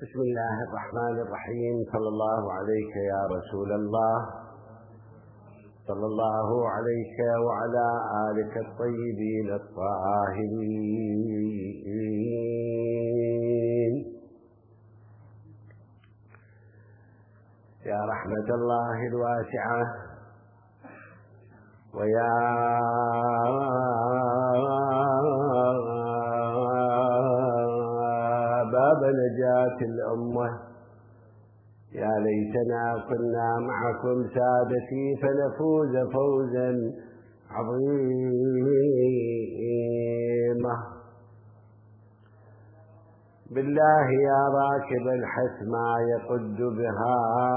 بسم الله الرحمن الرحيم. صلى الله عليك يا رسول الله، صلى الله عليك وعلى آلك الطيبين الطاهرين. يا رحمة الله الواسعة، ويا باب نجاة الأمة، يا ليتنا كنا معكم سادتي فنفوز فوزا عظيما. بالله يا راكب الحسمى يقد بها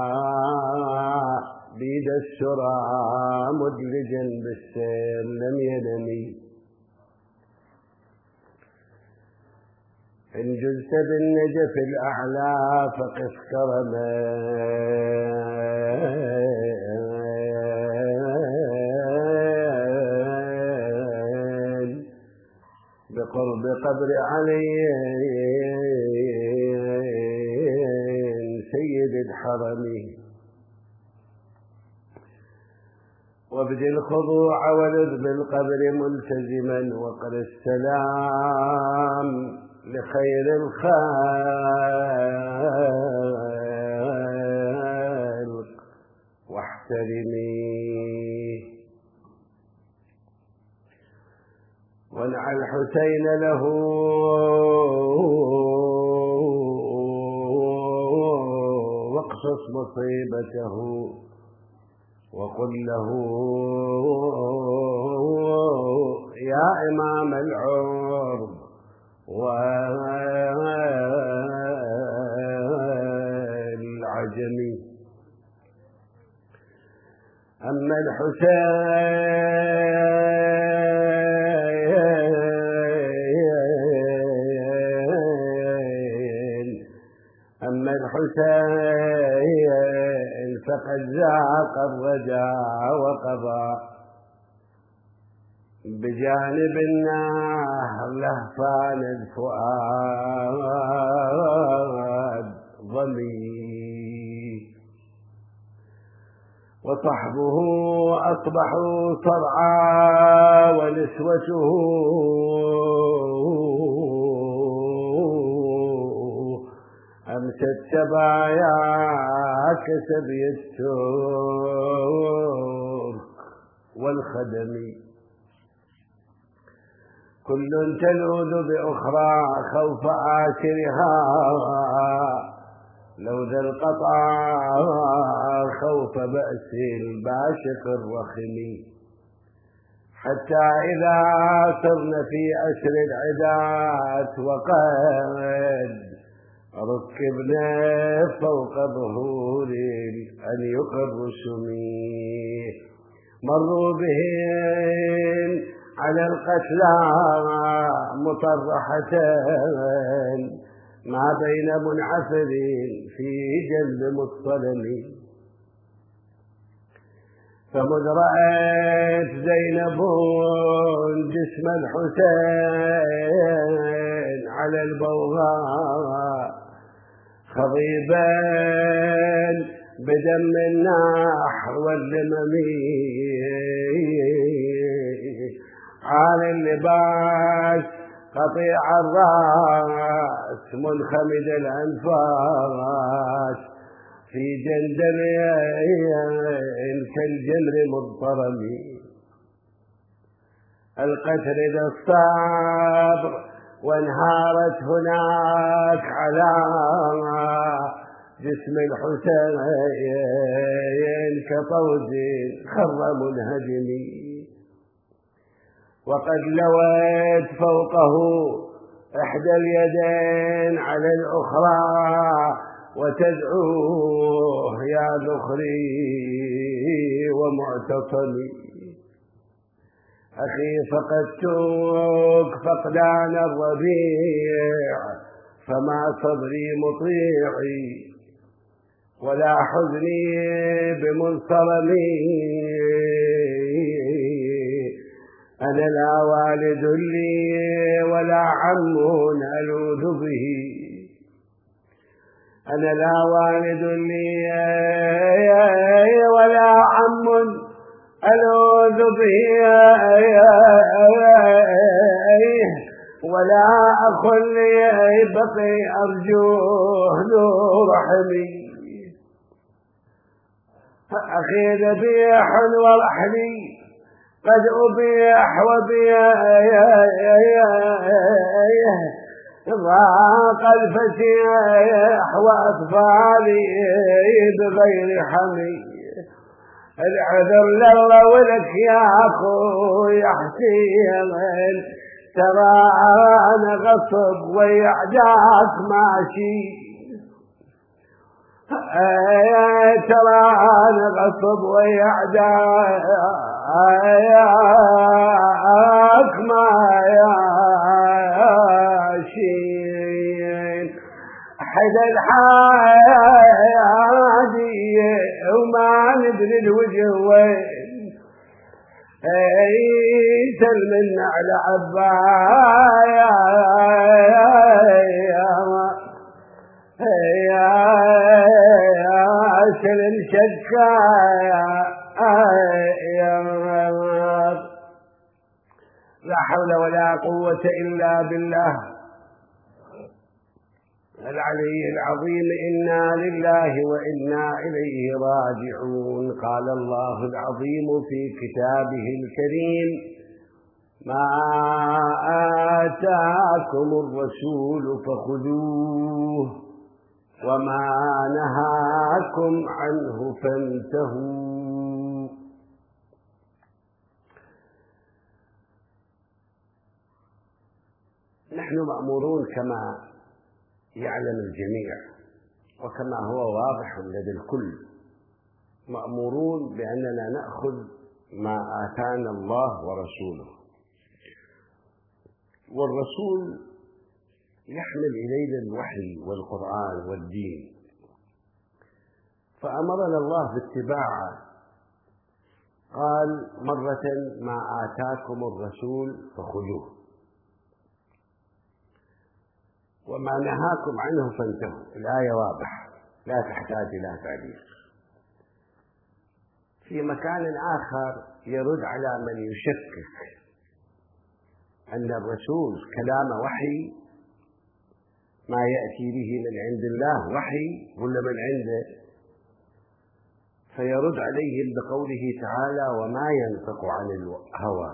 بيد السرى مدلجا بالسير لم ينمي، إن جزت بالنجف الأعلى فقف كرما بقرب قبر علي سيد الحرم، وابذل الخضوع ولذ بالقبر ملتزما، وقر السلام لخير الخلق واحترميه، وانع الحسين له واقصص مصيبته، وقل له يا إمام العرب والعجم، أما الحسين فقد ذاق الرجاء وقضى بجانب النهر لهفان الفؤاد ضمي، وصحبه أصبحوا صرعى ونسوته أمست سبايا كسبي الترك والخدم، كل تلوذ بأخرى خوف آشرها، لو ذا القطع خوف بأس الباشق الرخم، حتى إذا صرن في أسر العدات وقد ركبنا فوق ظهور أن يقر سميه، مروا بهم على القتلى مطرحة ما بين منعفر في جلب مصطلم، فمذ رأت زينب جسم الحسين على البوغاء خضيبا بدم النحر واللمم، عن اللباس قطيع الرأس منخمد الأنفاس في جندل كالجمر مضطرم، القتل ذا الصبر وانهارت هناك على جسم الحسين كطود خر منهدم، وقد لوت فوقه إحدى اليدين على الأخرى وتدعوه يا ذخري ومعتصمي، أخي فقدتك فقدان الربيع، فما صبري مطيعي ولا حزني بمنصرمي، أنا لا والد لي ولا عم ألوذ به، أنا لا والد لي ولا عم ألوذ به ولا أخ لي بقي أرجوه ذو رحمي. أخي ذبيح ورحلي قد أبيح ضاق الفتيح وأطفالي بغير حمي. العذر لله ولك يا أخوي حسين ترى أنا غصب ويعداك ماشي. ترى أنا غصب ويعداك ماشي. حدا الحادي وما ندري الوجه وين تلمن على عبايا سلم شكايا. لا حول ولا قوة إلا بالله العلي العظيم. إنا لله وإنا إليه راجعون. قال الله العظيم في كتابه الكريم: ما آتاكم الرسول فخذوه وما نهاكم عنه فانتهوا. نحن مأمورون كما يعلم الجميع وكما هو واضح لدى الكل، مأمورون بأننا نأخذ ما آتانا الله ورسوله. والرسول يحمل إلينا الوحي والقرآن والدين، فأمرنا الله باتباعه. قال مرة: ما آتاكم الرسول فخذوه وما نهاكم عنه فانتهوا. الآية واضحة لا تحتاج إلى تعليق. في مكان آخر يرد على من يشكك أن الرسول كلام وحي، ما يأتي به من عند الله وحي ولا من عنده، فيرد عليهم بقوله تعالى: وما ينطق عن الهوى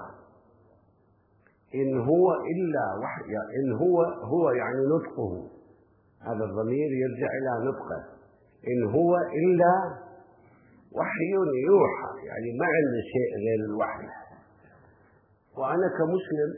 إن هو إلا وحي. إن هو يعني نطقه، هذا الضمير يرجع إلى نطقه. إن هو إلا وحي يوحى، يعني ما عنده شيء غير الوحي. وأنا كمسلم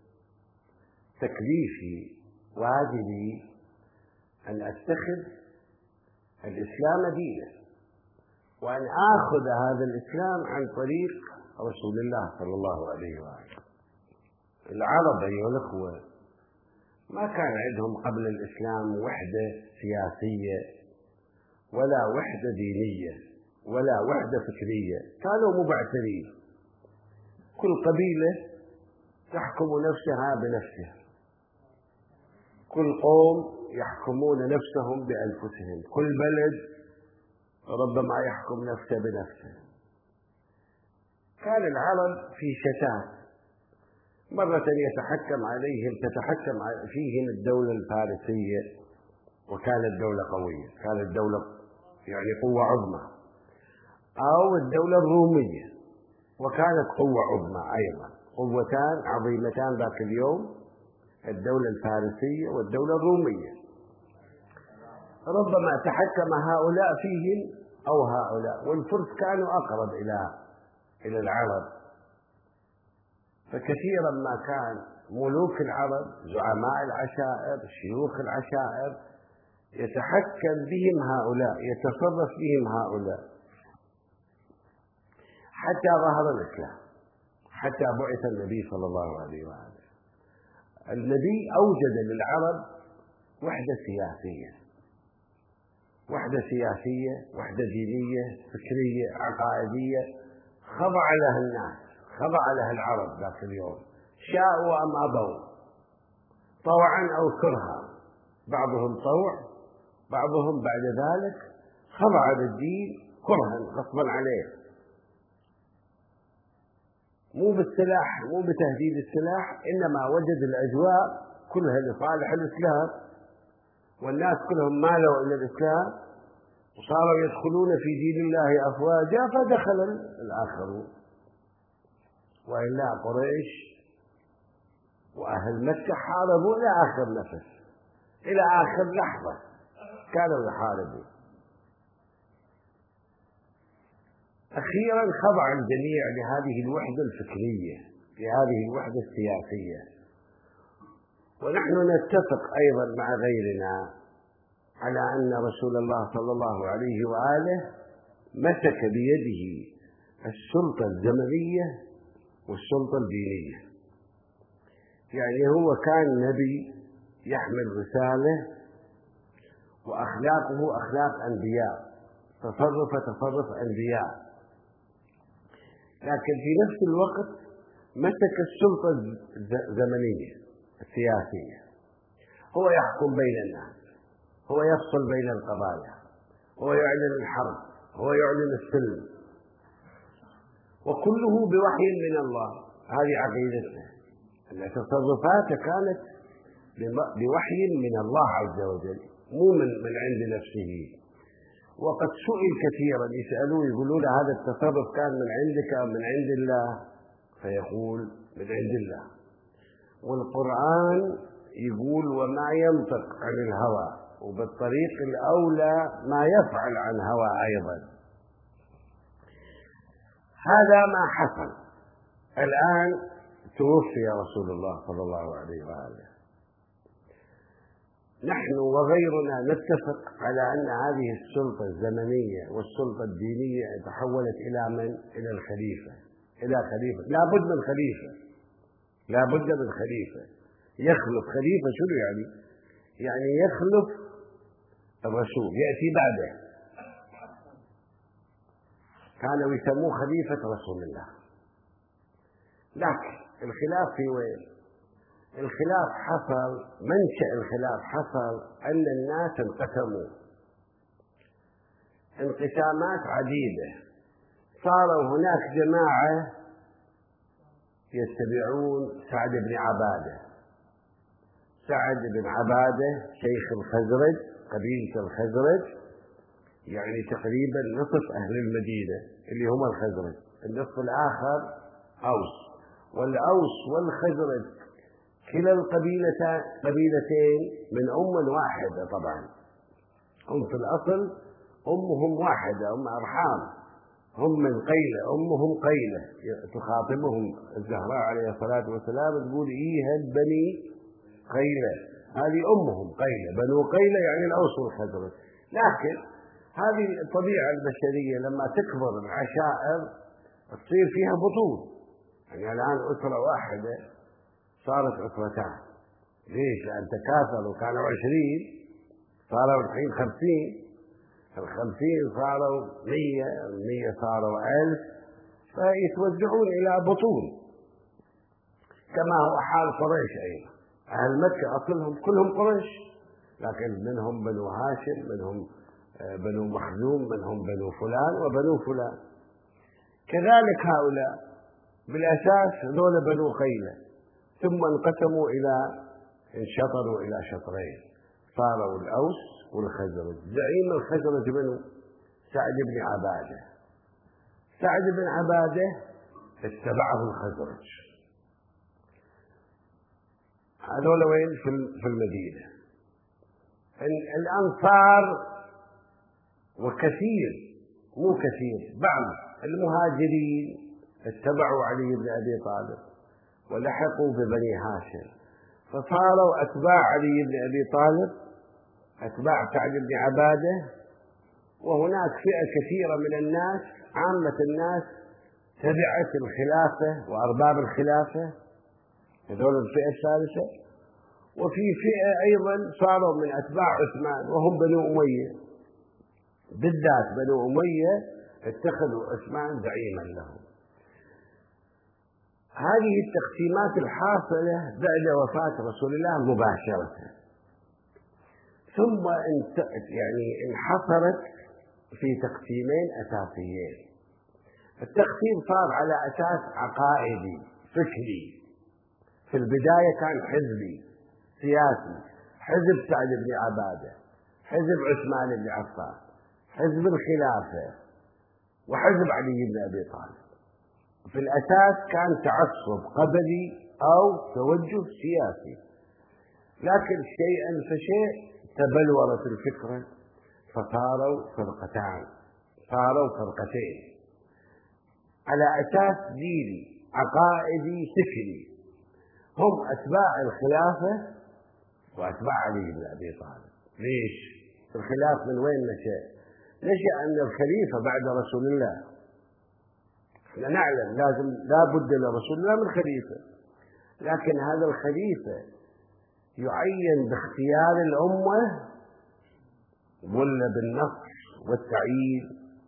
تكليفي واجبي أن أتخذ الإسلام دينا، وأن آخذ هذا الإسلام عن طريق رسول الله صلى الله عليه وآله. العرب أيها الأخوة ما كان عندهم قبل الإسلام وحدة سياسية ولا وحدة دينية ولا وحدة فكرية، كانوا مبعثرين، كل قبيلة تحكم نفسها بنفسها، كل قوم يحكمون نفسهم بأنفسهم، كل بلد ربما يحكم نفسه بنفسه. كان العرب في شتات، مرة تتحكم فيهم الدولة الفارسية وكانت دولة قوية، كانت دولة يعني قوة عظمى، أو الدولة الرومية وكانت قوة عظمى أيضا، قوتان عظيمتان ذاك اليوم، الدولة الفارسية والدولة الرومية. ربما تحكم هؤلاء فيهم أو هؤلاء، والفرس كانوا أقرب إلى العرب، فكثيرا ما كان ملوك العرب زعماء العشائر شيوخ العشائر يتحكم بهم هؤلاء، يتصرف بهم هؤلاء، حتى ظهر الإسلام، حتى بعث النبي صلى الله عليه وآله. النبي أوجد للعرب وحدة سياسية، وحدة دينية، فكرية، عقائدية، خضع لها الناس، خضع لها العرب ذاك اليوم، شاءوا أم أبوا، طوعا أو كرها، بعضهم طوع بعضهم بعد ذلك خضع للدين كرها غصبا عليه، مو بالسلاح، مو بتهديد السلاح، إنما وجد الأجواء كلها لصالح الإسلام، والناس كلهم مالوا إلى الإسلام وصاروا يدخلون في دين الله أفواجا، فدخل الآخرون. وإلا قريش وأهل مكة حاربوا إلى آخر نفس، إلى آخر لحظة كانوا يحاربون. أخيرا خضع الجميع لهذه الوحدة الفكرية، لهذه الوحدة السياسية. ونحن نتفق أيضا مع غيرنا على أن رسول الله صلى الله عليه وآله مسك بيده السلطة الزمنية والسلطة الدينية. يعني هو كان نبي يحمل رسالة، وأخلاقه أخلاق أنبياء، تصرف أنبياء، لكن في نفس الوقت مسك السلطة الزمنية السياسية. هو يحكم بين الناس، هو يفصل بين القضايا، هو يعلن الحرب، هو يعلن السلم، وكله بوحي من الله. هذه عقيدتنا، أن تصرفاته كانت بوحي من الله عز وجل، مو من عند نفسه. وقد سئل كثيرا، يسألوه يقولون هذا التصرف كان من عندك أم من عند الله؟ فيقول من عند الله. والقرآن يقول وما ينطق عن الهوى، وبالطريق الأولى ما يفعل عن هوى أيضا. هذا ما حصل. الآن توفي رسول الله صلى الله عليه وآله. نحن وغيرنا نتفق على أن هذه السلطة الزمنية والسلطة الدينية تحولت إلى من؟ إلى الخليفة، إلى خليفة. لا بد من خليفة، لا بد من خليفة يخلف. خليفة شنو يعني؟ يعني يخلف الرسول، يأتي بعده. كانوا يسموه خليفة رسول الله. لكن الخلاف في وين؟ الخلاف حصل، منشأ الخلاف حصل أن الناس انقسموا انقسامات عديدة. صاروا هناك جماعة يتبعون سعد بن عبادة. سعد بن عبادة شيخ الخزرج، قبيلة الخزرج، يعني تقريبا نصف أهل المدينة اللي هم الخزرج، النصف الآخر أوس. والأوس والخزرج كلا قبيلتين من واحدة. طبعا هم في الأصل أمهم واحدة، أم أرحام، هم من قيلة، أمهم قيلة. تخاطبهم الزهراء عليه الصلاة والسلام تقول إيهد بني قيلة، هذه أمهم قيلة، بنو قيلة يعني الأوس والخزرج. لكن هذه الطبيعة البشرية لما تكبر العشائر تصير فيها بطول. يعني الآن أسرة واحدة صارت أسرتان. ليش؟ لأن تكاثروا، كانوا 20 صاروا الحين 50، ال50 صاروا 100، ال100 صاروا 1000، فيتوزعون إلى بطون. كما هو حال قريش أيضا. أهل مكة أصلهم كلهم قريش، لكن منهم بنو هاشم، منهم بنو مخزوم، منهم بنو فلان وبنو فلان. كذلك هؤلاء بالأساس هذول بنو قيلة، ثم انقسموا انشطروا إلى شطرين، صاروا الأوس والخزرج. زعيم الخزرج منه سعد بن عبادة. سعد بن عبادة اتبعه الخزرج. هذول وين؟ في المدينة. الأنصار وكثير، مو كثير، بعض المهاجرين اتبعوا علي بن أبي طالب ولحقوا ببني هاشم، فصاروا أتباع علي بن أبي طالب، أتباع سعد بن عبادة. وهناك فئة كثيرة من الناس، عامة الناس تبعت الخلافة وأرباب الخلافة، هذول الفئة الثالثة. وفي فئة أيضا صاروا من أتباع عثمان وهم بنو أمية، بالذات بنو أمية اتخذوا عثمان زعيما لهم. هذه التقسيمات الحاصلة بعد وفاة رسول الله مباشرة. ثم يعني انحصرت في تقسيمين أساسيين. التقسيم صار على أساس عقائدي فكري. في البداية كان حزبي سياسي، حزب سعد بن عبادة، حزب عثمان بن عفان، حزب الخلافة، وحزب علي بن أبي طالب. في الأساس كان تعصب قبلي أو توجه سياسي، لكن شيئا فشيء تبلورت الفكرة فصاروا فرقتان، صاروا فرقتين على أساس ديني عقائدي فكري. هم أتباع الخلافة وأتباع علي بن أبي طالب. ليش؟ الخلاف من وين نشأ؟ نشأ أن الخليفة بعد رسول الله، احنا نعلم لا بد لرسول الله من خليفة، لكن هذا الخليفة يعين باختيار الأمة ولا بالنص والتعيين؟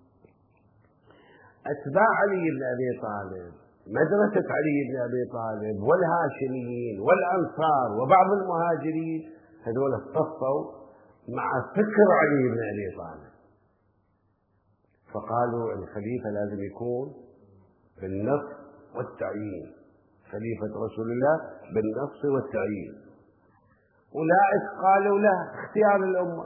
أتباع علي بن أبي طالب، مدرسة علي بن أبي طالب والهاشميين والأنصار وبعض المهاجرين، هذول اتصفوا مع فكر علي بن أبي طالب، فقالوا الخليفة لازم يكون بالنص والتعيين، خليفة رسول الله بالنص والتعيين. أولئك قالوا لا، اختيار الأمة.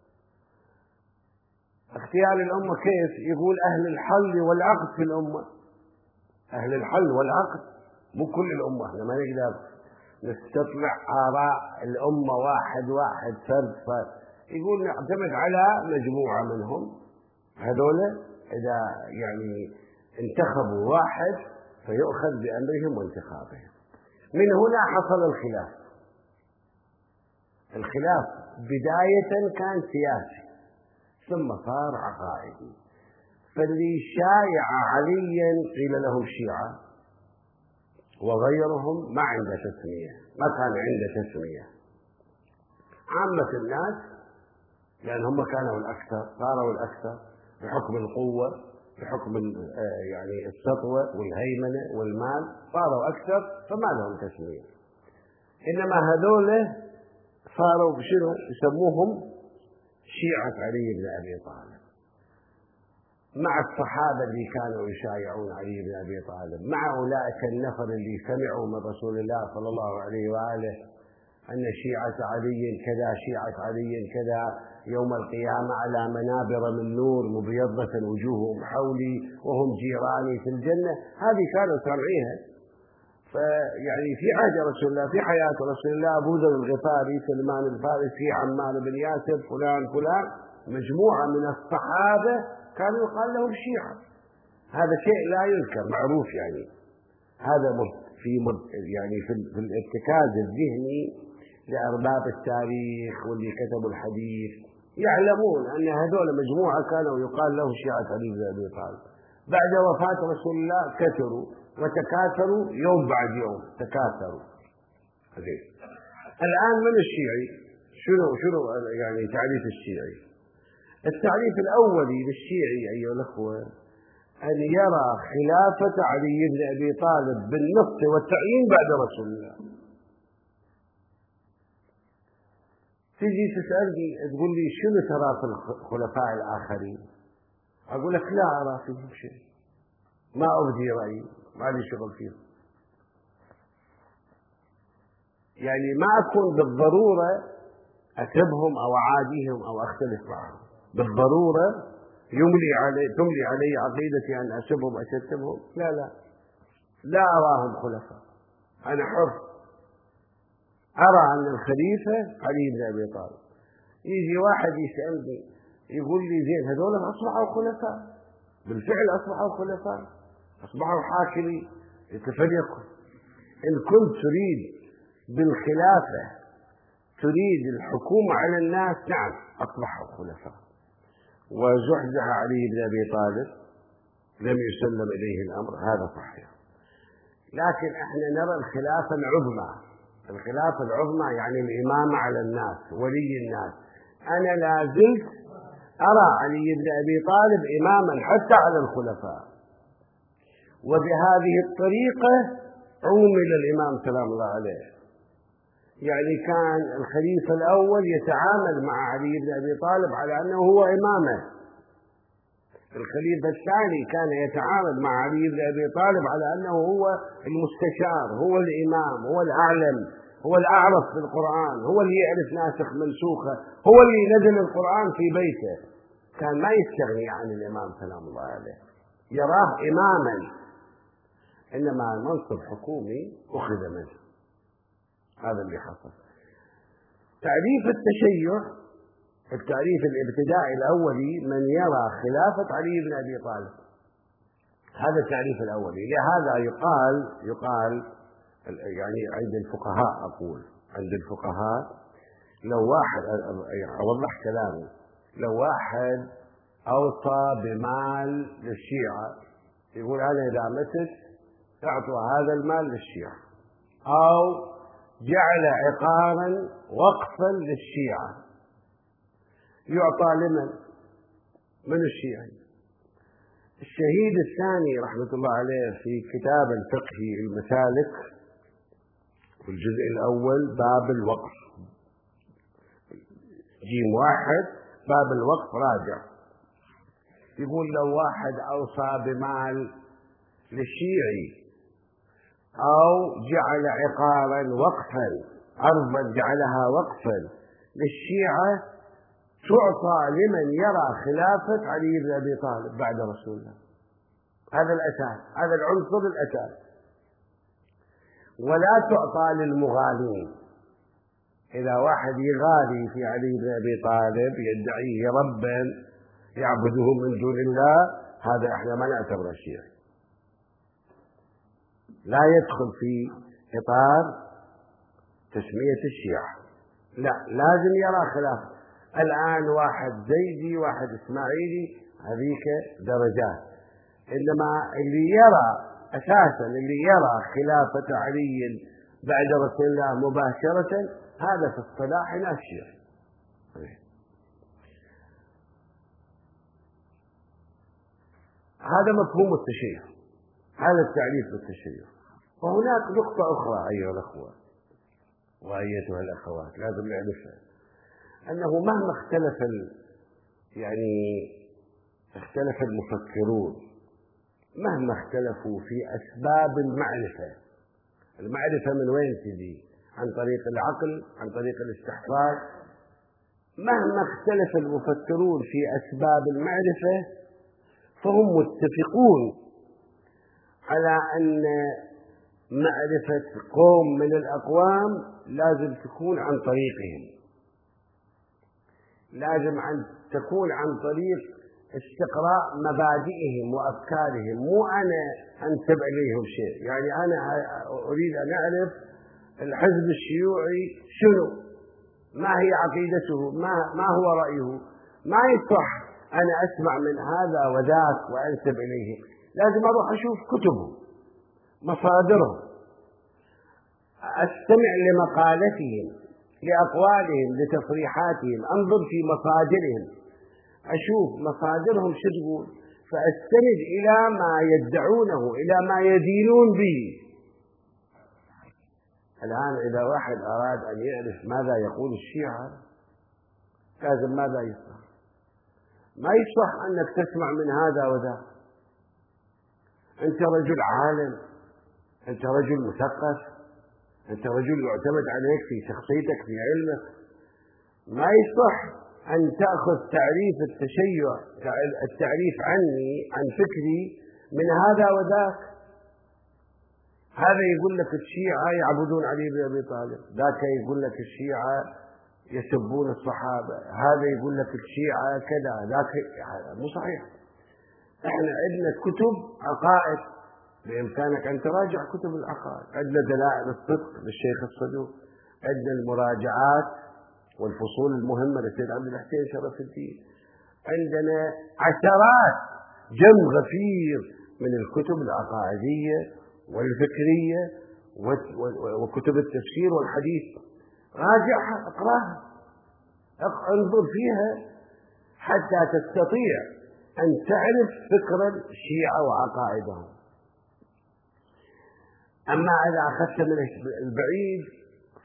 اختيار الأمة كيف؟ يقول أهل الحل والعقد في الأمة، أهل الحل والعقد، مو كل الأمة، احنا ما نقدر نستطلع آراء الأمة واحد فرد. يقول نعتمد على مجموعة منهم، هذول إذا يعني انتخبوا واحد فيؤخذ بأمرهم وانتخابهم. من هنا حصل الخلاف. الخلاف بداية كان سياسي ثم صار عقائدي. فاللي شايع عليا قيل لهم شيعة، وغيرهم ما عنده تسمية، ما كان عنده تسمية. عامة الناس لأن هم كانوا الأكثر، صاروا الأكثر بحكم القوة، بحكم يعني السطوة والهيمنة والمال، صاروا أكثر فما لهم تسمية. إنما هذول صاروا بشنو؟ يسموهم شيعة علي بن أبي طالب، مع الصحابة اللي كانوا يشايعون علي بن أبي طالب، مع أولئك النفر اللي سمعوا من رسول الله صلى الله عليه وآله أن شيعة علي كذا، شيعة علي كذا، يوم القيامة على منابر من نور مبيضة وجوههم حولي وهم جيراني في الجنة. هذه كانوا سامعيها. فيعني في عهد رسول الله، في حياة رسول الله، أبو ذر الغفاري، سلمان الفارسي، عمار بن ياسر، فلان مجموعة من الصحابة كانوا يقال لهم شيعة. هذا شيء لا ينكر، معروف. يعني هذا يعني في الارتكاز الذهني لأرباب التاريخ واللي كتبوا الحديث يعلمون أن هذول مجموعة كانوا يقال لهم شيعة علي بن أبي طالب. بعد وفاة رسول الله كثروا وتكاثروا، يوم بعد يوم تكاثروا. الآن من الشيعي؟ شنو يعني تعريف الشيعي؟ التعريف الأولي للشيعي أيها الأخوة أن يرى خلافة علي بن أبي طالب بالنص والتعيين بعد رسول الله. تجي تسألني تقول لي شنو ترى في الخلفاء الآخرين؟ أقول لك لا أرى فيهم شيء، ما أبدي رأيي، ما لي شغل فيهم. يعني ما أكون بالضرورة أسبهم أو أعاديهم أو أختلف معهم بالضرورة، تملي علي عقيدتي أن أسبهم أشتمهم. لا أراهم خلفاء، أنا حر. أرى أن الخليفة علي بن أبي طالب. يجي واحد يسألني يقول لي زين هذول أصبحوا خلفاء، بالفعل أصبحوا خلفاء، أصبحوا حاكمين. يتفرقوا. إن كنت تريد بالخلافة تريد الحكومة على الناس، نعم أصبحوا خلفاء. وزحزح علي بن أبي طالب، لم يسلم إليه الأمر، هذا صحيح. لكن احنا نرى الخلافة العظمى. الخلافة العظمى يعني الإمامة على الناس، ولي الناس. أنا لا زلت أرى علي بن أبي طالب إماما حتى على الخلفاء. وبهذه الطريقة عومل الإمام سلام الله عليه. يعني كان الخليفة الأول يتعامل مع علي بن أبي طالب على أنه هو إمامه، الخليفة الثاني كان يتعامل مع علي بن أبي طالب على أنه هو المستشار، هو الإمام، هو الأعلم، هو الأعرف بالقرآن، هو اللي يعرف ناسخ منسوخه، هو اللي نزل القرآن في بيته. كان ما يستغني عن الإمام سلام الله عليه، يراه إماما، إنما المنصب حكومي أخذ منه. هذا اللي حصل. تعريف التشيع، التعريف الابتدائي الأولي: من يرى خلافة علي بن أبي طالب. هذا التعريف الأولي. لهذا يقال يعني عند الفقهاء، أقول عند الفقهاء، لو واحد، أوضح كلامي، لو واحد أوصى بمال للشيعة، يقول أنا إذا متت أعطوا هذا المال للشيعة، أو جعل عقارا وقفا للشيعة، يعطى لمن؟ من الشيعة. الشهيد الثاني رحمة الله عليه في كتاب الفقه المسالك في الجزء الأول باب الوقف، جيم 1 باب الوقف راجع، يقول لو واحد أوصى بمال للشيعي أو جعل عقارا وقفا، أرضا جعلها وقفا للشيعة، تعطى لمن يرى خلافة علي بن أبي طالب بعد رسول الله. هذا الأساس، هذا العنصر الأساس. ولا تعطى للمغالين. إذا واحد يغالي في علي بن أبي طالب يدعيه ربا يعبده من دون الله، هذا احنا ما نعتبره شيعي، لا يدخل في إطار تسمية الشيعة. لا، لازم يرى خلافة. الآن واحد زيدي، واحد إسماعيلي، هذيك درجات. إنما اللي يرى أساسا، اللي يرى خلافة علي بعد رسول الله مباشرة، هذا في اصطلاحنا الشيعي. هذا مفهوم التشيع، هذا التعريف بالتشيع. وهناك نقطة أخرى أيها الأخوة وأيتها الأخوات لازم نعرفها، أنه مهما اختلف المفكرون، مهما اختلفوا في أسباب المعرفة من وين تجي؟ عن طريق العقل، عن طريق الاستحقاق. مهما اختلف المفكرون في أسباب المعرفة، فهم متفقون على أن معرفة قوم من الأقوام لازم تكون عن طريقهم، لازم أن تكون عن طريق استقراء مبادئهم وأفكارهم، مو أنا أنسب إليهم شيء. يعني أنا أريد أن أعرف الحزب الشيوعي شنو، ما هي عقيدته، ما هو رأيه. ما يصح أنا أسمع من هذا وذاك وأنسب إليه، لازم أروح أشوف كتبهم، مصادرهم، أستمع لمقالتهم، لأقوالهم، لتصريحاتهم، أنظر في مصادرهم، أشوف مصادرهم شو تقول، فأستند إلى ما يدعونه، إلى ما يدينون به. الآن إذا واحد أراد أن يعرف ماذا يقول الشيعة، لازم ماذا يصح؟ ما يصح أنك تسمع من هذا وذا. أنت رجل عالم، أنت رجل مثقف، أنت رجل يعتمد عليك في شخصيتك، في علمك. ما يصح أن تأخذ تعريف التشيع، التعريف عني عن فكري، من هذا وذاك. هذا يقول لك الشيعة يعبدون علي بن أبي طالب، ذاك يقول لك الشيعة يسبون الصحابة، هذا يقول لك الشيعة كذا، ذاك. هذا مو صحيح. احنا عندنا كتب عقائد، بإمكانك أن تراجع كتب العقائد. عندنا دلائل الصدق للشيخ الصدوق، عندنا المراجعات والفصول المهمة للسيد عبد الحسين شرف الدين، عندنا عشرات جم غفير من الكتب العقائدية والفكرية وكتب التفسير والحديث. راجعها، اقراها، انظر فيها حتى تستطيع أن تعرف فكر الشيعة وعقائدهم. أما إذا أخذت من البعيد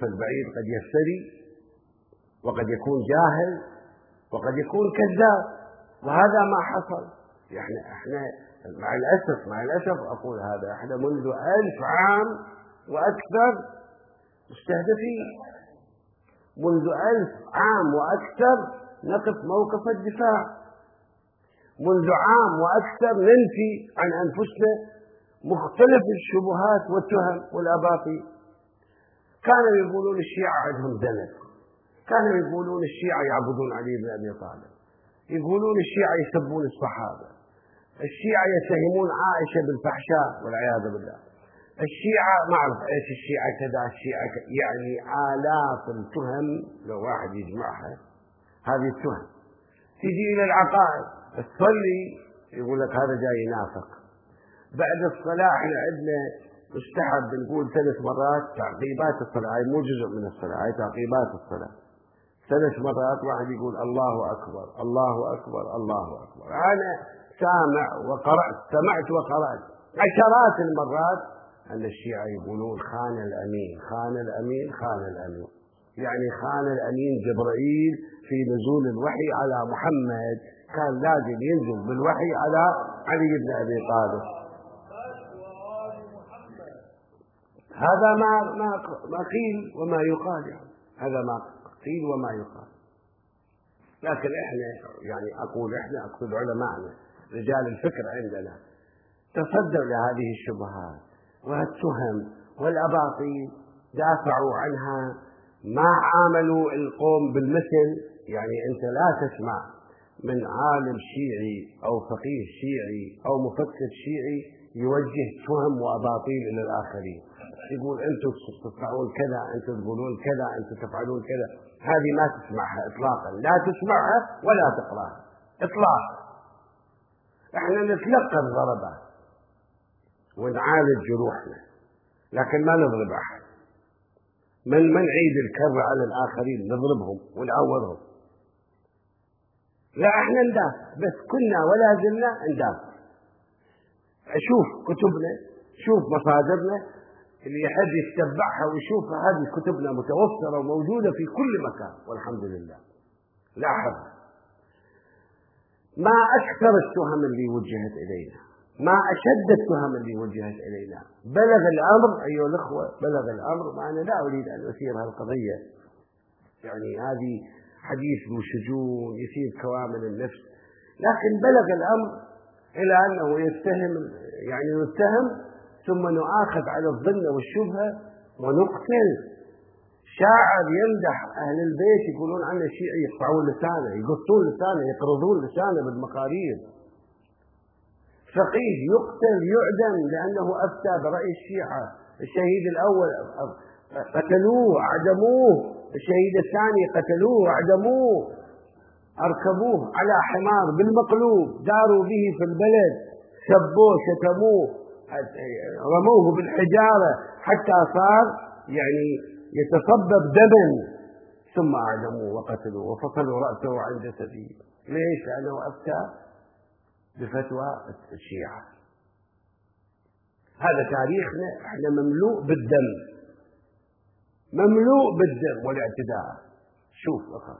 فالبعيد قد يفتري وقد يكون جاهل وقد يكون كذاب، وهذا ما حصل. يعني احنا مع الأسف أقول هذا، احنا منذ 1000 عام وأكثر مستهدفين، منذ 1000 عام وأكثر نقف موقف الدفاع، منذ عام وأكثر ننفي عن أنفسنا مختلف الشبهات والتهم والأباطيل. كانوا يقولون الشيعة عندهم ذنب، كانوا يقولون الشيعة يعبدون علي بن أبي طالب، يقولون الشيعة يسبون الصحابة، الشيعة يتهمون عائشة بالفحشاء والعياذ بالله، الشيعة ما أعرف إيش، الشيعة كذا، الشيعة يعني آلاف التهم لو واحد يجمعها هذه التهم. تجي إلى العقائد تصلي يقول لك هذا جاي ينافق. بعد الصلاة احنا عندنا مستحب نقول 3 مرات تعقيبات الصلاة، هاي مو جزء من الصلاة، هاي تعقيبات الصلاة. 3 مرات واحد يقول الله أكبر الله أكبر الله أكبر. أنا سمعت وقرأت عشرات المرات أن الشيعة يقولون خان الأمين خان الأمين خان الأمين، يعني خان الأمين جبرائيل في نزول الوحي على محمد، كان لازم ينزل بالوحي على علي بن أبي طالب. هذا ما قيل وما يقال، يعني هذا ما قيل وما يقال. لكن احنا يعني اقصد علماءنا رجال الفكر عندنا تصدوا لهذه الشبهات والتهم والأباطيل، دافعوا عنها، ما عاملوا القوم بالمثل. يعني أنت لا تسمع من عالم شيعي أو فقيه شيعي أو مفكر شيعي يوجه تهم وأباطيل إلى الآخرين، يقول أنتم تطلعون كذا، أنتم تقولون كذا، أنتم تفعلون كذا. هذه ما تسمعها إطلاقا، لا تسمعها ولا تقرأها إطلاقا. احنا نتلقى الضربات ونعالج جروحنا، لكن ما نضرب أحد، من نعيد الكر على الآخرين نضربهم ونعورهم. لا احنا ندافع، بس كنا ولا زلنا ندافع. شوف كتبنا، شوف مصادرنا، اللي يحب يتبعها ويشوف هذه كتبنا متوفرة وموجودة في كل مكان والحمد لله. لاحظ ما أكثر التهم اللي وجهت إلينا، ما أشد التهم اللي وجهت إلينا. بلغ الأمر أيها الأخوة، بلغ الأمر، وأنا لا أريد أن أثير هالقضية، يعني هذه حديث ذو شجون يثير كوامن النفس، لكن بلغ الأمر إلى أنه نتهم ثم نؤاخذ على الظن والشبهة ونقتل. شاعر يمدح أهل البيت يقولون عنه الشيعي يقطعون لسانه، يقصون لسانه، يقرضون لسانه بالمقارير. فقيه يقتل يعدم لأنه أفتى برأي الشيعة. الشهيد الأول قتلوه أعدموه، الشهيد الثاني قتلوه أعدموه، أركبوه على حمار بالمقلوب، داروا به في البلد، سبوه شتموه، رموه بالحجارة حتى صار يعني يتصبب دما، ثم أعدموه وقتلوه وفصلوا رأسه عن جسده. ليش؟ لأنه أفتى بفتوى الشيعة. هذا تاريخنا، احنا مملوء بالدم، مملوء بالدم والاعتداء. شوف أخي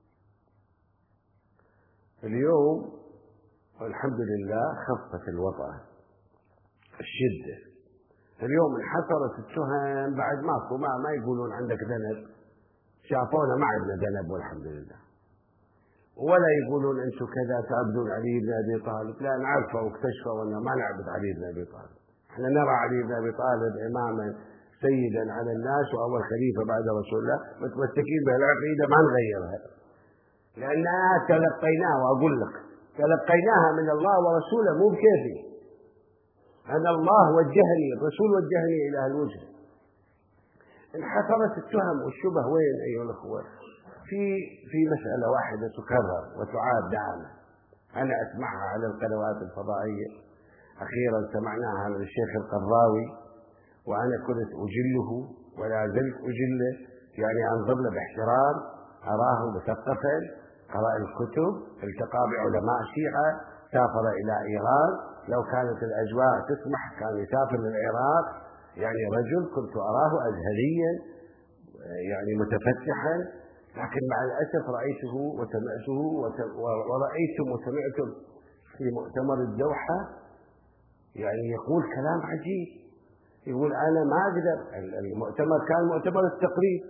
اليوم والحمد لله خفت الوضع الشدة. اليوم انحصرت التهم، بعد ماكو ما يقولون عندك ذنب، شافونا ما عندنا ذنب والحمد لله، ولا يقولون أنتم كذا تعبدون علي بن أبي طالب. لا، نعرفه واكتشفوا أنه ما نعبد علي بن أبي طالب. احنا نرى علي بن أبي طالب إماما سيدا على الناس وأول خليفة بعد رسول الله، متمسكين بهالعقيدة ما نغيرها، لأننا تلقيناها، وأقول لك تلقيناها من الله ورسوله، مو بكيفي. أنا الله وجهني، الرسول وجهني إلى هالوجه. انحصرت التهم والشبه وين أيها الأخوة؟ في مسألة واحدة تكرر وتعاد دائما، أنا أسمعها على القنوات الفضائية. أخيرا سمعناها من الشيخ القرضاوي، وأنا كنت أجله ولا زلت أجله، يعني أنظر له باحترام، أراه مثقفا، قرأ الكتب، التقى بعلماء شيعة، سافر إلى إيران، لو كانت الأجواء تسمح كان يسافر للعراق. يعني رجل كنت أراه أزهريا يعني متفتحا، لكن مع الأسف رأيته وسمعته ورأيتم وسمعتم في مؤتمر الدوحة يعني يقول كلام عجيب، يقول أنا ما أقدر. المؤتمر كان مؤتمر التقريب،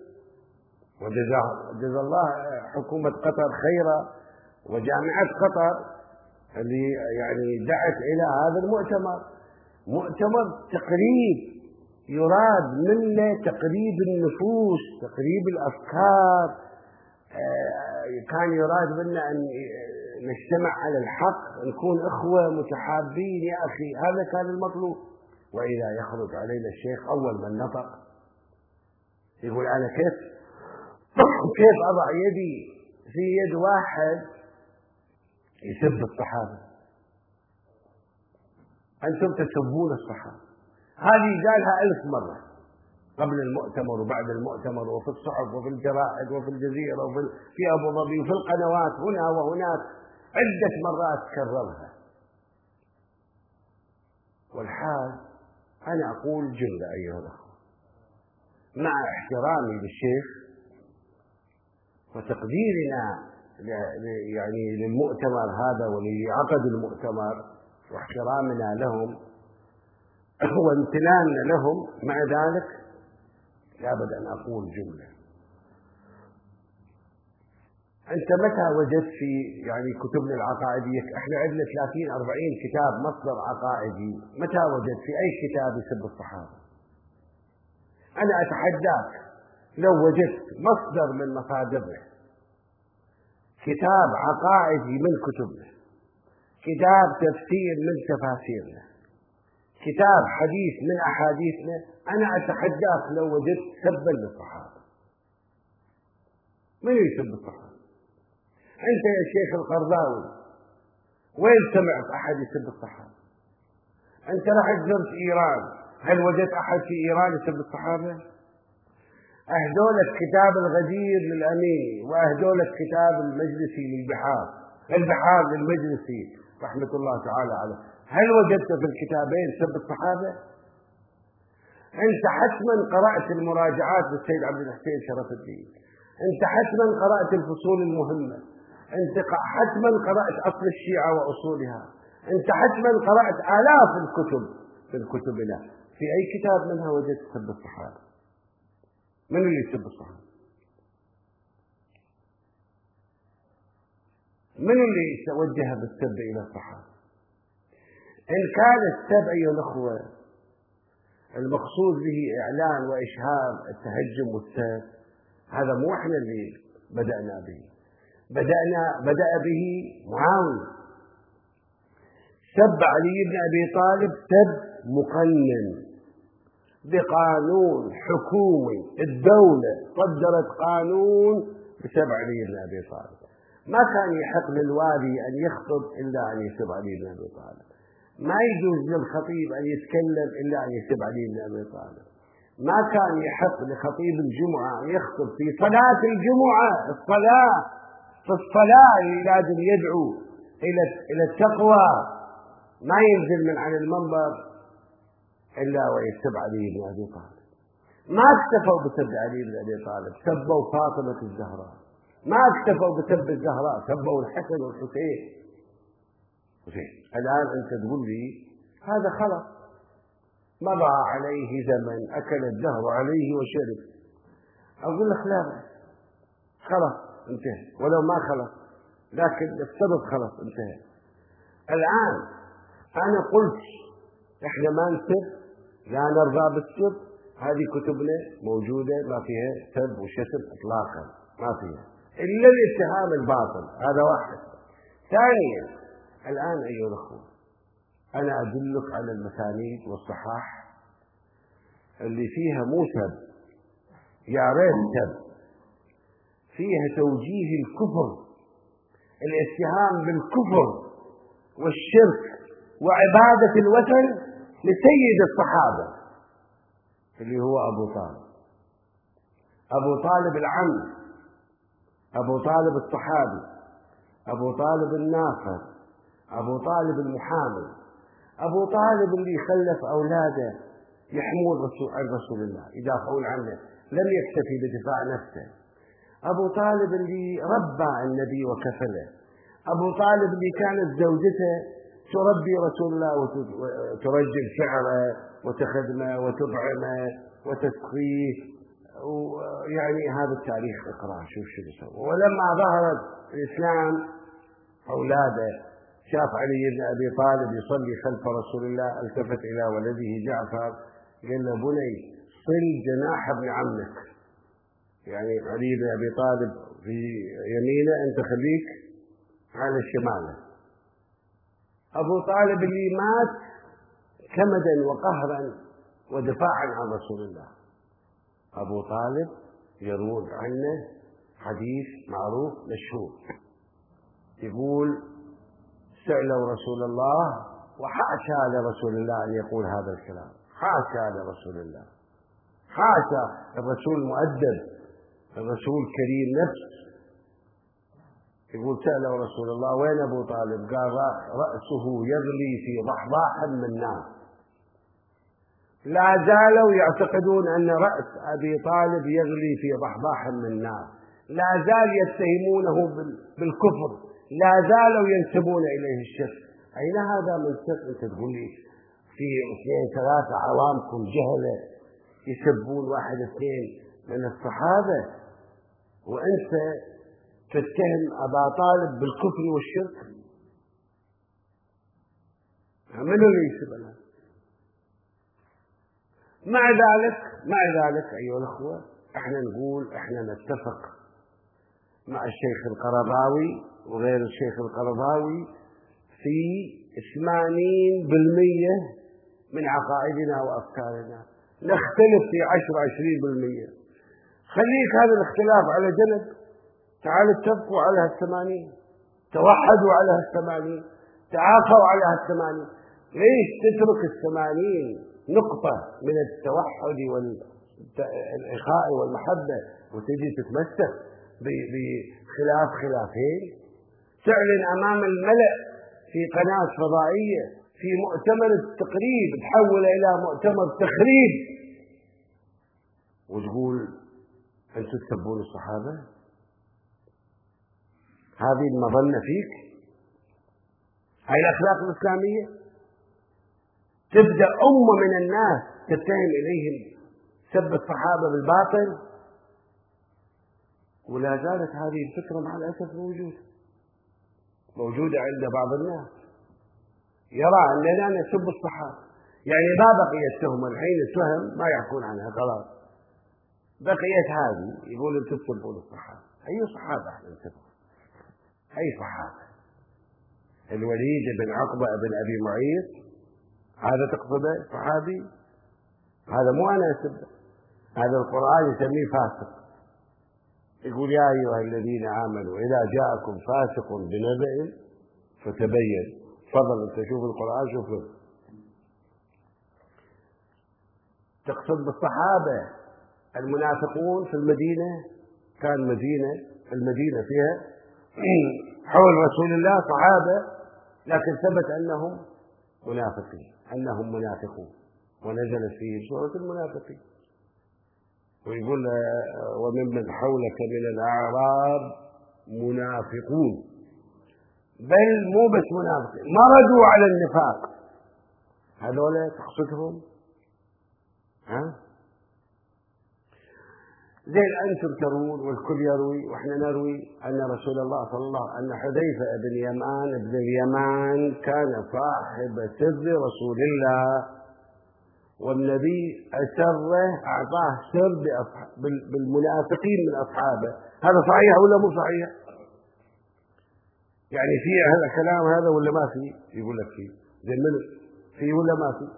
وجزا الله حكومة قطر خيرا وجامعة قطر اللي يعني دعت إلى هذا المؤتمر. مؤتمر تقريب يراد منه تقريب النفوس، تقريب الأفكار، كان يراد منا أن نجتمع على الحق، نكون إخوة متحابين يا أخي، هذا كان المطلوب. وإذا يخرج علينا الشيخ أول من نطق يقول أنا كيف أضع يدي في يد واحد يسب الصحابة؟ أنتم تسبون الصحابة. هذه قالها 1000 مرة قبل المؤتمر وبعد المؤتمر، وفي الصحف وفي الجرائد وفي الجزيرة وفي أبو ظبي وفي القنوات هنا وهناك، عدة مرات كررها. والحال أنا أقول جملة أيها الأخوة، مع احترامي للشيخ وتقديرنا يعني للمؤتمر هذا وللي عقد المؤتمر واحترامنا لهم وامتناننا لهم، مع ذلك لابد أن أقول جملة. أنت متى وجدت في يعني كتبنا العقائدية، احنا عندنا 30-40 كتاب مصدر عقائدي، متى وجدت في أي كتاب يسب الصحابة؟ أنا أتحداك لو وجدت مصدر من مصادرنا، كتاب عقائدي من كتبنا، كتاب تفسير من تفاسيرنا، كتاب حديث من أحاديثنا، أنا أتحداك لو وجدت سبا للصحابة. من يسب الصحابة؟ أنت يا شيخ القرضاوي وين سمعت أحد يسب الصحابة؟ أنت رحت زرت إيران، هل وجدت أحد في إيران يسب الصحابة؟ أهدوا لك كتاب الغدير للأميني، وأهدوا لك كتاب المجلسي البحار للمجلسي رحمة الله تعالى عليه، هل وجدت في الكتابين سب الصحابة؟ أنت حتما قرأت المراجعات للسيد عبد الحسين شرف الدين، أنت حتما قرأت الفصول المهمة، أنت حتما قرأت أصل الشيعة وأصولها، أنت حتما قرأت آلاف الكتب من كتبنا، في أي كتاب منها وجدت سب الصحابة؟ من اللي يسب الصحابة؟ من اللي توجه بالسب إلى الصحابة؟ إن كان السب أيها الأخوة المقصود به إعلان وإشهار التهجم والسب، هذا مو إحنا اللي بدأنا به، بدأ به معاوية، سب علي بن أبي طالب سب مقنن بقانون حكومي، الدولة صدرت قانون بسب علي بن أبي طالب، ما كان يحق للوالي أن يخطب إلا أن يسب علي بن أبي طالب، ما يجوز للخطيب أن يتكلم إلا أن يسب علي بن أبي طالب، ما كان يحق لخطيب الجمعة أن يخطب في صلاة الجمعة، في الصلاة اللي لازم يدعو إلى التقوى، ما ينزل من عن المنبر إلا ويسب علي بن أبي طالب. ما اكتفوا بسب علي بن أبي طالب، سبوا فاطمة الزهراء، ما اكتفوا بسب الزهراء، سبوا الحسن والحسين. الآن أنت تقول لي هذا خلق، مضى عليه زمن، أكل الدهر عليه وشرب، أقول لك لا، خلق انتهى، ولو ما خلق لكن افترض خلق انتهى. الآن أنا قلت إحنا ما نسب، لا نرضى بالسب، هذه كتبنا موجودة ما فيها سب وشتم إطلاقا، ما فيها إلا الاتهام الباطل، هذا واحد. ثانيا الآن أيها الأخوة أنا أدلك على المسانيد والصحاح اللي فيها مو سب، يا ريت سب، فيها توجيه الكفر، الاتهام بالكفر والشرك وعبادة الوثن لسيد الصحابة اللي هو أبو طالب، أبو طالب العم، أبو طالب الصحابي، أبو طالب الناصر، أبو طالب المحامي، أبو طالب اللي خلف أولاده يحمون عن رسول الله، يدافعون عنه، لم يكتفي بدفاع نفسه. أبو طالب اللي ربى النبي وكفله، أبو طالب اللي كانت زوجته تربي رسول الله وترجل شعره وتخدمه وتطعمه وتسقيه، ويعني هذا التاريخ اقرأ شوف شو سوى. ولما ظهرت الإسلام أولاده، شاف علي بن أبي طالب يصلي خلف رسول الله، التفت إلى ولده جعفر قال له بني صل جناح ابن عمك، يعني علي بن أبي طالب في يمينه أنت خليك على شماله. أبو طالب اللي مات كمدا وقهرا ودفاعا عن رسول الله. أبو طالب يروي عنه حديث معروف مشهور، يقول سألوا رسول الله وحاشا لرسول الله أن يقول هذا الكلام، حاشا لرسول الله، حاشا، الرسول مؤدب، الرسول كريم نفس. يقول سألوا رسول الله وين أبو طالب؟ قال رأسه يغلي في ضحضاح من نار. لا زالوا يعتقدون أن رأس أبي طالب يغلي في ضحضاح من نار، لا زال يتهمونه بالكفر، لا زالوا ينسبون إليه الشرك. أين هذا من شرك؟ أنت تقول لي في اثنين ثلاثة عوامكم جهلة يسبون واحد اثنين من الصحابة، وأنت تتهم أبا طالب بالكفر والشرك؟ من اللي يسب له؟ مع ذلك أيها الأخوة، احنا نقول احنا نتفق مع الشيخ القرضاوي وغير الشيخ القرضاوي في 80% من عقائدنا وأفكارنا، نختلف في 10-20%. خليك هذا الاختلاف على جنب، تعالوا اتفقوا على هال80، توحدوا على هال80، تعافوا على هال80. ليش تترك ال80 نقطة من التوحد والإخاء والمحبة وتجي تتمسك بخلاف خلافين؟ تعلن أمام الملأ في قناة فضائية في مؤتمر التقريب تحول إلى مؤتمر تخريب وتقول أنتم تسبون الصحابة؟ هذه المظنة فيك؟ هاي الأخلاق الإسلامية؟ تبدأ أمة من الناس تتهم إليهم سب الصحابة بالباطل، ولا زالت هذه الفكرة مع الأسف موجودة عند بعض الناس، يرى أننا نسب الصحابة. يعني ما بقيت تهمة الحين، التهم ما يحكون عنها خلاص، بقيت هذه يقول أنتم تسبون الصحابة. أي صحابة احنا نسبهم؟ أي صحابة؟ الوليد بن عقبة بن أبي معيط هذا تقصده صحابي؟ هذا مو أنا أسبه، هذا القرآن يسميه فاسق. يقول يا أيها الذين آمنوا إذا جاءكم فاسق بنبأ فتبين. تفضل أنت شوف القرآن، شوف تقصد بالصحابة المنافقون في المدينة، كان المدينة فيها حول رسول الله صحابة، لكن ثبت أنهم منافقون ونزلت فيه سورة المنافقين. ويقول وممن حولك من الأعراب منافقون، بل مو بس منافقين، مردوا على النفاق. هذولا تقصدهم؟ زين أنتم تروون والكل يروي وإحنا نروي أن رسول الله صلى الله عليه وسلم، أن حذيفة بن اليمان كان صاحب سر رسول الله، والنبي أسره أعطاه سر بالمنافقين من أصحابه. هذا صحيح ولا مو صحيح؟ يعني في هذا الكلام هذا ولا ما في؟ يقول لك فيه. زين من فيه ولا ما فيه؟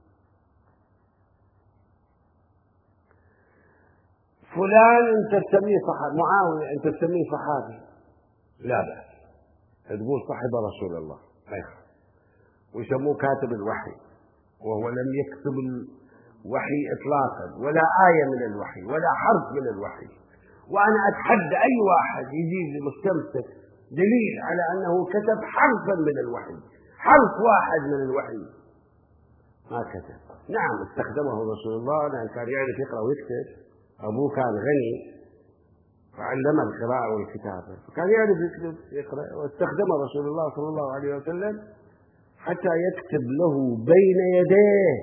فلان أنت تسميه صحابي، معاوية أنت تسميه صحابي، لا بأس تقول صاحب رسول الله ما يخالف. ويسموه كاتب الوحي، وهو لم يكتب الوحي إطلاقا، ولا آية من الوحي ولا حرف من الوحي. وأنا أتحدى أي واحد يجي مستمسك دليل على أنه كتب حرفا من الوحي، حرف واحد من الوحي ما كتب. نعم استخدمه رسول الله لأن كان يعرف يقرأ ويكتب، أبوه كان غني فعلم القراءة والكتابة، فكان يعرف يقرأ، واستخدم رسول الله صلى الله عليه وسلم حتى يكتب له بين يديه.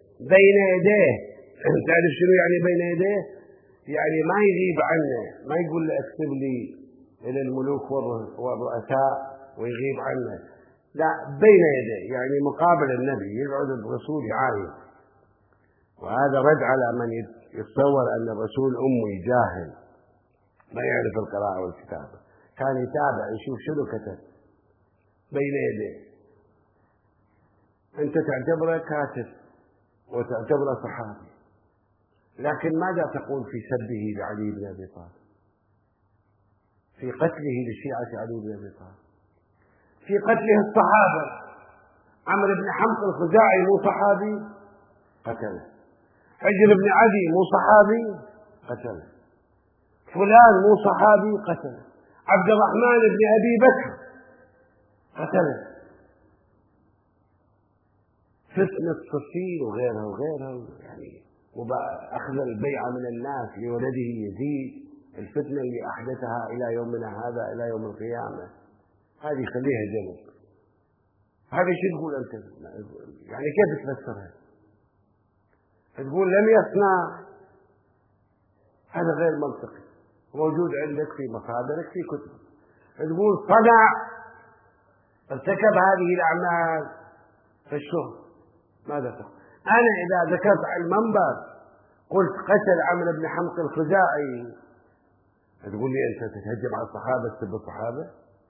تعرف شنو يعني بين يديه؟ يعني ما يغيب عنه، ما يقول له اكتب لي إلى الملوك والرؤساء ويغيب عنه، لا، بين يديه، يعني مقابل النبي، يقعد الرسول يعاين. وهذا رد على من يتصور أن الرسول أمي جاهل ما يعرف القراءة والكتابة، كان يتابع يشوف شنو كتب بين يديه. أنت تعتبره كاتب وتعتبره صحابي، لكن ماذا تقول في سبه لعلي بن أبي طالب، في قتله لشيعة علي بن أبي طالب، في قتله الصحابة؟ عمرو بن حمص الخزاعي مو صحابي؟ قتله. حجر بن عدي مو صحابي؟ قتله. فلان مو صحابي؟ قتله. عبد الرحمن بن أبي بكر قتله. فتنة صفين وغيرها يعني أخذ البيعة من الناس لولده يزيد، الفتنة اللي أحدثها إلى يومنا هذا، إلى يوم القيامة، هذه خليها جنب. هذه شو تقول أنت؟ يعني كيف تفسرها؟ تقول لم يصنع، هذا غير منطقي، موجود عندك في مصادرك في كتب. تقول صنع، ارتكب هذه الأعمال في الشهر، ماذا تقول؟ أنا إذا ذكرت على المنبر قلت قتل عمرو بن حمص الخزاعي، تقول لي أنت تتهجم على الصحابة، تسب الصحابة؟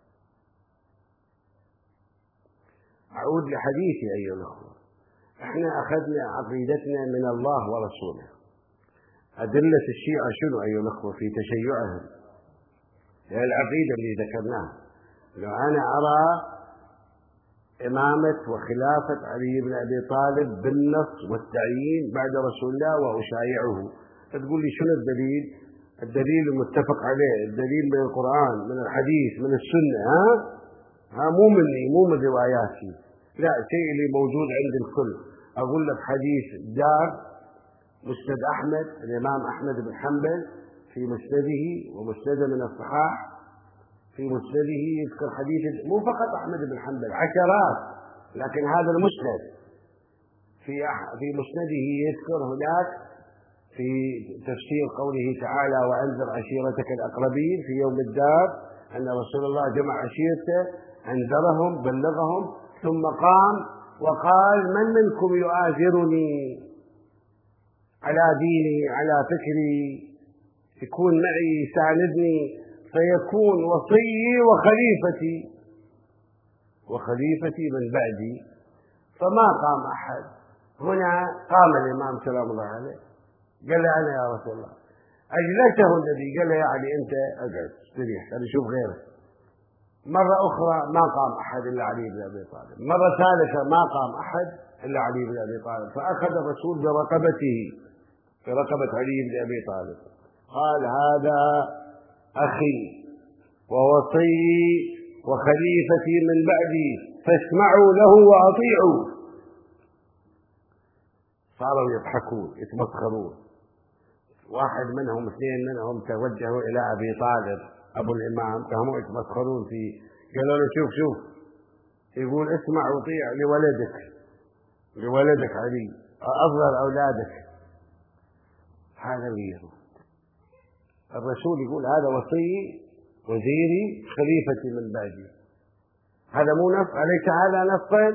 أعود لحديثي أيها الأخوة، احنا أخذنا عقيدتنا من الله ورسوله. أدلة الشيعة شنو أيها الأخوة في تشيعهم؟ هي العقيدة اللي ذكرناها. لو أنا أرى إمامة وخلافة علي بن أبي طالب بالنص والتعيين بعد رسول الله وأشايعه، تقول لي شنو الدليل؟ الدليل المتفق عليه، الدليل من القرآن، من الحديث، من السنة. ها مو مني، مو من رواياتي، لا، شيء اللي موجود عند الكل. أقول لك حديث دار مسند أحمد، الإمام أحمد بن حنبل في مسنده ومسنده من الصحاح، في مسنده يذكر حديث، مو فقط أحمد بن حنبل، عشرات، لكن هذا المسند في مسنده يذكر هناك في تفسير قوله تعالى وأنذر عشيرتك الأقربين في يوم الدار، أن رسول الله جمع عشيرته، أنذرهم، بلغهم، ثم قام وقال من منكم يؤازرني على ديني، على فكري، يكون معي، يساندني، فيكون وصيي وخليفتي من بعدي. فما قام أحد. هنا قام الإمام سلام الله عليه قال له أنا يا رسول الله. أجلسه النبي قال له يا علي أنت أقعد استريح، أنا أشوف غيرك. مرة أخرى ما قام أحد إلا علي بن أبي طالب. مرة ثالثة ما قام أحد إلا علي بن أبي طالب. فأخذ الرسول برقبته، برقبة علي بن أبي طالب، قال هذا أخي ووصي وخليفتي من بعدي، فاسمعوا له وأطيعوا. صاروا يضحكون يتمسخرون. واحد منهم، اثنين منهم توجهوا إلى أبي طالب أبو الإمام، قاموا يتمسخرون فيه، قالوا له شوف يقول اسمع وطيع لولدك علي، أصغر أولادك. هذا غيره. الرسول يقول هذا وصي وزيري خليفتي من بعدي. هذا مو نص؟ أليس هذا نصا؟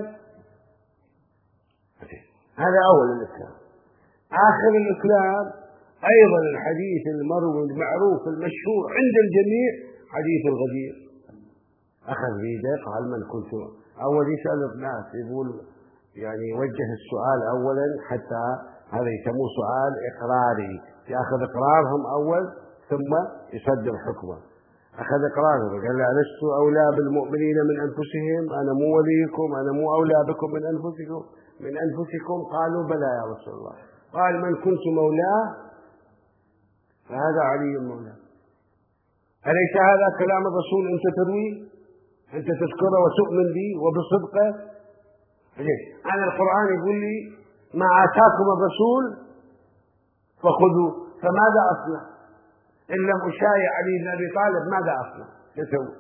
هذا أول الإسلام. آخر الإسلام أيضا الحديث المروي المعروف المشهور عند الجميع، حديث الغدير. أخذ بيده قال من كنت، أول يسأل الناس، يقول يعني يوجه السؤال أولا، حتى هذا يسموه سؤال إقراري، يأخذ إقرارهم أول ثم يصدر حكمه. أخذ إقرارهم قال له لست أولى بالمؤمنين من أنفسهم، أنا مو وليكم، أنا مو أولى بكم من أنفسكم. قالوا بلى يا رسول الله. قال من كنت مولاه فهذا علي مولاه. أليس هذا كلام الرسول أنت ترويه، أنت تذكره وتؤمن به وبصدقه؟ ليش؟ أنا القرآن يقول لي ما آتاكم الرسول فخذوا، فماذا أصنع؟ إن لم أشايع علي بن أبي طالب ماذا أصنع؟ تسوي؟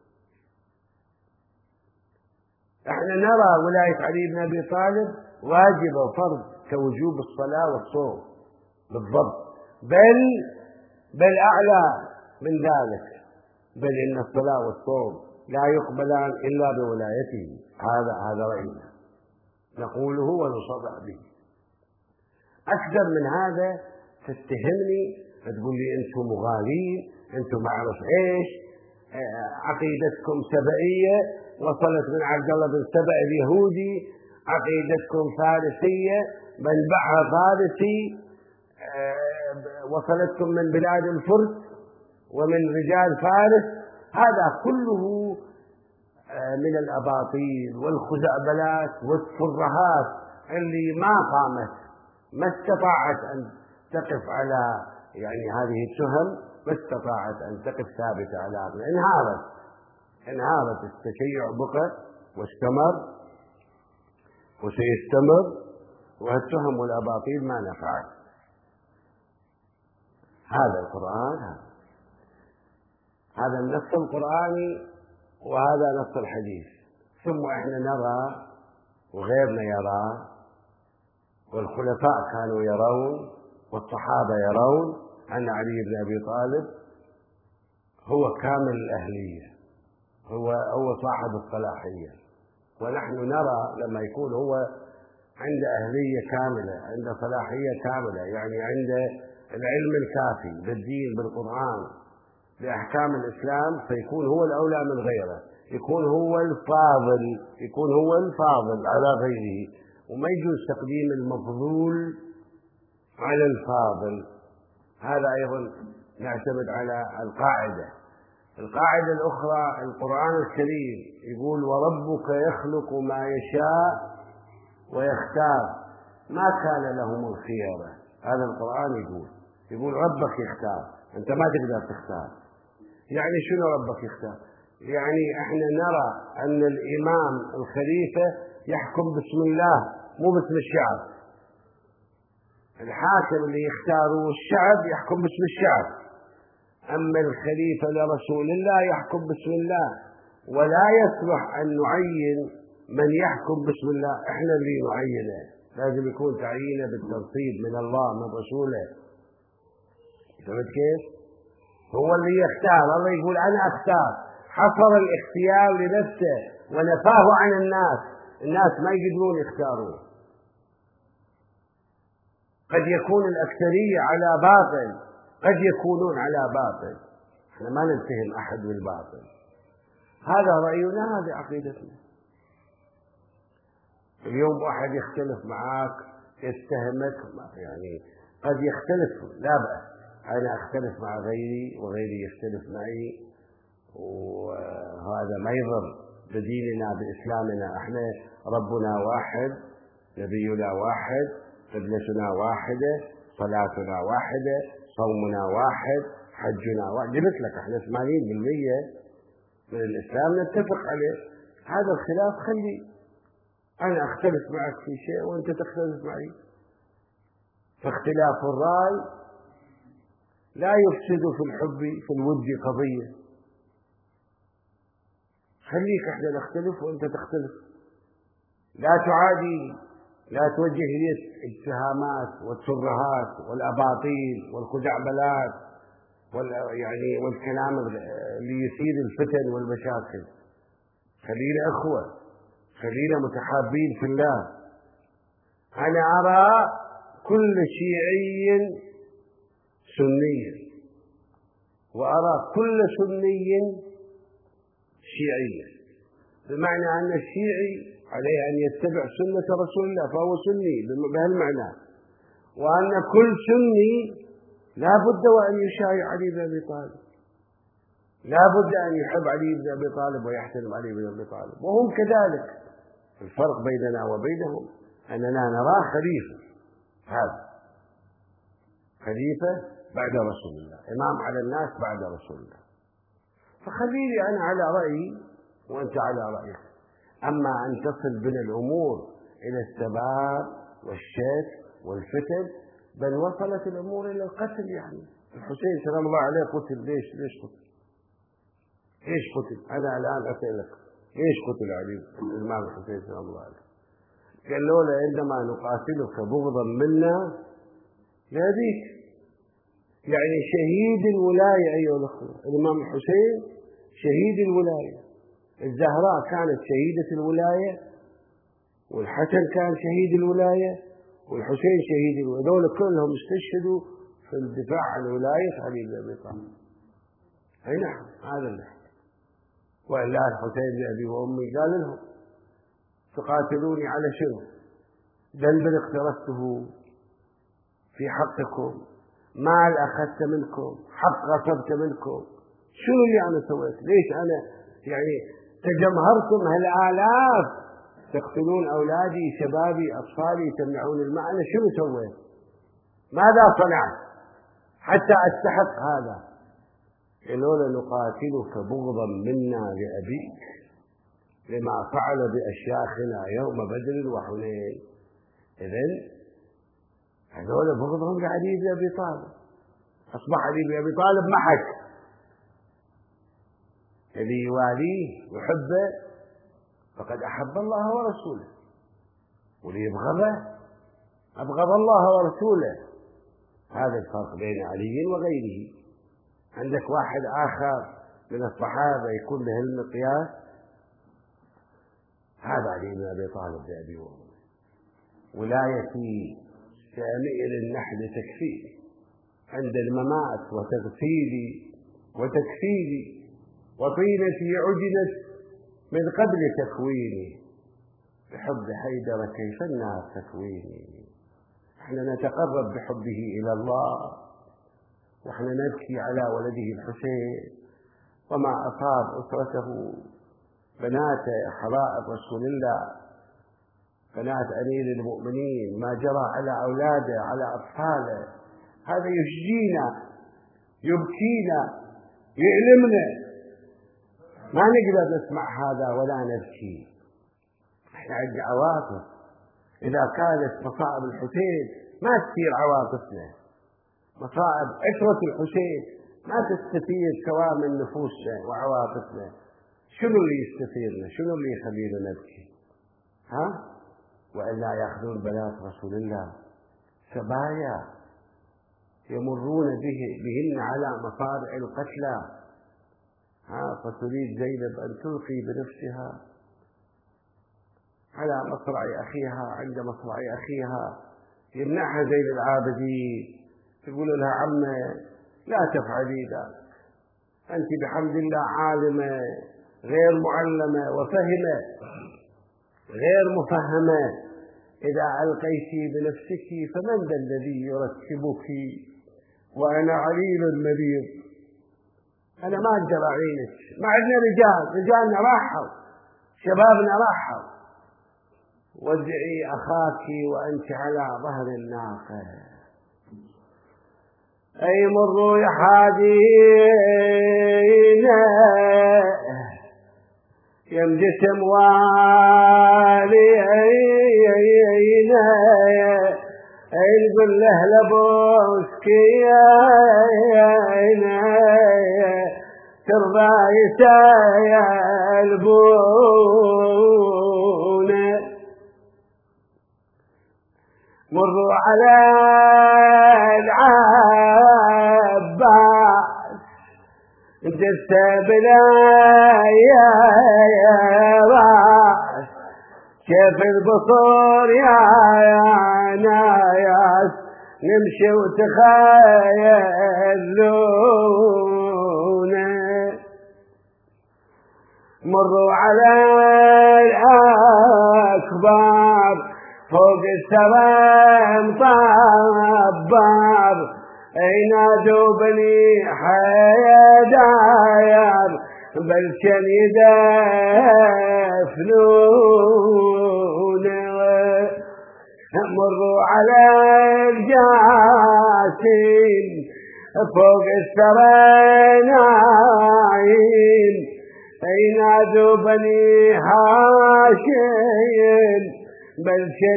احنا نرى ولاية علي بن أبي طالب واجبة وفرض كوجوب الصلاة والصوم بالضبط، بل أعلى من ذلك، بل إن الصلاة والصوم لا يقبلان إلا بولايته. هذا رأينا نقوله ونصرح به. أكثر من هذا تتهمني، تقول لي أنتم مغالين، أنتم ما أعرف إيش، عقيدتكم سبئية وصلت من عبد الله بن سبأ اليهودي، عقيدتكم فارسية منبعها فارسي، وصلتكم من بلاد الفرس ومن رجال فارس. هذا كله من الأباطيل والخزعبلات والترهات اللي ما استطاعت أن تقف على هذه التهم، ما استطاعت أن تقف ثابتة على عقلها. انهارت التشيع بقى واستمر وسيستمر، والتهم والأباطيل ما نفعت. هذا القرآن، هذا النص القرآني وهذا نص الحديث. ثم احنا نرى وغيرنا يرى، والخلفاء كانوا يرون والصحابة يرون أن علي بن أبي طالب هو كامل الأهلية، هو صاحب الصلاحية. ونحن نرى لما يكون هو عنده أهلية كاملة، عنده صلاحية كاملة، عنده العلم الكافي بالدين بالقرآن بأحكام الإسلام، فيكون هو الأولى من غيره، يكون هو الفاضل على غيره. وما يجوز تقديم المفضول على الفاضل. هذا أيضا نعتمد على القاعدة الأخرى. القرآن الكريم يقول وربك يخلق ما يشاء ويختار ما كان لهم الخيرة. هذا القرآن يقول ربك يختار، أنت ما تقدر تختار. شنو ربك يختار؟ احنا نرى أن الإمام الخليفة يحكم بسم الله مو باسم الشعب. الحاكم اللي يختاره الشعب يحكم باسم الشعب، أما الخليفة لرسول الله يحكم بسم الله. ولا يصلح أن نعين من يحكم بسم الله، احنا اللي نعينه، لازم يكون تعيينه بالتنصيب من الله من رسوله. فهمت كيف؟ هو اللي يختار، الله يقول أنا أختار، حصر الاختيار لنفسه ونفاه عن الناس ما يقدرون يختارون. قد يكون الأكثرية على باطل، قد يكونون على باطل، احنا ما نتهم أحد بالباطل. هذا رأينا، هذه عقيدتنا. اليوم واحد يختلف معك يتهمك، قد يختلف، لا بأس، أنا أختلف مع غيري وغيري يختلف معي، وهذا ما يضر بديننا بإسلامنا. احنا ربنا واحد، نبينا واحد، قبلتنا واحدة، صلاتنا واحدة، صومنا واحد، حجنا واحد. جبت لك احنا 80% من الإسلام نتفق عليه. هذا الخلاف خلي أنا أختلف معك في شيء وأنت تختلف معي، فاختلاف الرأي لا يفسد في الحب في الود قضية. خليك احنا نختلف وانت تختلف، لا تعادي، لا توجه لي الاتهامات والترهات والأباطيل والخزعبلات والكلام اللي يثير الفتن والمشاكل. خلينا أخوة، خلينا متحابين في الله. أنا أرى كل شيعي سنيا، وأرى كل سني شيعيا، بمعنى أن الشيعي عليه أن يتبع سنة رسول الله فهو سني بهالمعنى، وأن كل سني لا بد وأن يشايع علي بن أبي طالب، لا بد أن يحب علي بن أبي طالب ويحترم علي بن أبي طالب، وهم كذلك. الفرق بيننا وبينهم أننا نراه خليفة، هذا خليفة بعد رسول الله، إمام على الناس بعد رسول الله. فخليني أنا على رأيي وأنت على رأيك. أما أن تصل بنا الأمور إلى السباب والشك والفتن، بل وصلت الأمور إلى القتل. يعني الحسين سلام الله عليه قتل. ليش قتل؟ ليش قتل؟ أنا الآن أسألك، ليش قتل علي الإمام الحسين سلام الله عليه؟ قال لولا عندما نقاتلك بغضا منا لأبيك. يعني شهيد الولاية أيها الأخوة، الإمام الحسين شهيد الولاية. الزهراء كانت شهيدة الولاية، والحسن كان شهيد الولاية، والحسين شهيد الولاية. دول كلهم استشهدوا في الدفاع عن ولاية علي بن أبي طالب. أي نعم، هذا اللي وإلا الحسين بأبي وأمي قال لهم تقاتلوني على شنو؟ ذنب اقترفته في حقكم، مال أخذت منكم، حق غصبت منكم، شنو اللي أنا سويت؟ ليش أنا يعني تجمهرتم هالآلاف تقتلون أولادي شبابي أطفالي تمنعون المعنى؟ شنو سويت؟ ماذا صنعت حتى أستحق هذا؟ قالوا نقاتلك بغضا منا لأبيك لما فعل بأشياخنا يوم بدر وحنين. إذن هذول بغضهم لعلي بن أبي طالب. أصبح علي بن أبي طالب محك، الذي يواليه ويحبه فقد أحب الله ورسوله، واللي يبغضه أبغض الله ورسوله. هذا الفرق بين علي وغيره. عندك واحد آخر من الصحابة يكون له المقياس، هذا علي بن أبي طالب بأبي وأمي. ولايتي كأمير النحل تكفيني عند الممات، وتغسيلي وتكفيني، وطينتي عجنت من قبل تكويني، بحب حيدر كيف النار تكويني. احنا نتقرب بحبه إلى الله، واحنا نبكي على ولده الحسين وما أصاب أسرته، بنات حرائر رسول الله، بنات أمير المؤمنين، ما جرى على أولاده على أطفاله. هذا يشجينا، يبكينا، يؤلمنا. ما نقدر نسمع هذا ولا نبكي. احنا عندنا عواطف. إذا كانت مصائب الحسين ما تثير عواطفنا، مصائب أسرة الحسين ما تستثير كوامن نفوسنا وعواطفنا. شنو اللي يستثيرنا؟ شنو اللي يخلينا نبكي؟ وإلا يأخذون بنات رسول الله سبايا يمرون بهن على مصارع القتلى، فتريد زينب أن تلقي بنفسها على مصرع أخيها. عند مصرع أخيها يمنعها زين العابدين، تقول لها عمة لا تفعلي ذلك، أنت بحمد الله عالمة غير معلمة وفهمة غير مفهمة، إذا ألقيت بنفسك فمن ذا الذي يركبك وأنا عليل مريض. أنا ما أقدر أعينك، ما عندنا رجالنا راحوا، شبابنا راحوا. وادعي أخاك وأنت على ظهر الناقة. أي مروا يا حادينا يم جسم والينا، أي نقول له لبوسكينا ترضى يسالبونا. مروا على العباس جست بلا يا راس، كيف البصور يا ناس نمشي وتخيلونا. مروا على الأكبار فوق السبع طبار، ينادوا بني حيدر بل كان يدفنون. مروا على الجاسين فوق السرناين، ينادوا بني هاشم بل كان